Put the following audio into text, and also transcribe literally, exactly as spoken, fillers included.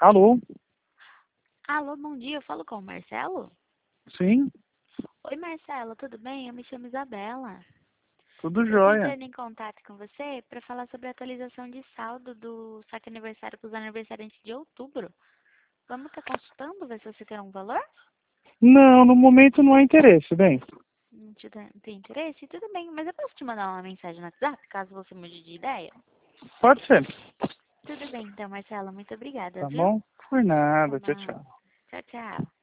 Alô? Alô, bom dia, eu falo com o Marcelo? Sim, Oi, Marcelo, tudo bem? Eu me chamo Isabela. tudo Eu tô jóia. entrando em contato com você para falar sobre a atualização de saldo do saque aniversário para os aniversariantes de outubro. Vamos estar consultando, ver se você tem um valor? Não, no momento não há interesse, bem. Não te dá- não tem interesse? Tudo bem, mas eu posso te mandar uma mensagem no WhatsApp, caso você mude de ideia? Pode ser. Tudo bem, então, Marcelo, muito obrigada, Tá viu? bom? Por Até nada, tchau, mais. tchau. Tchau, tchau.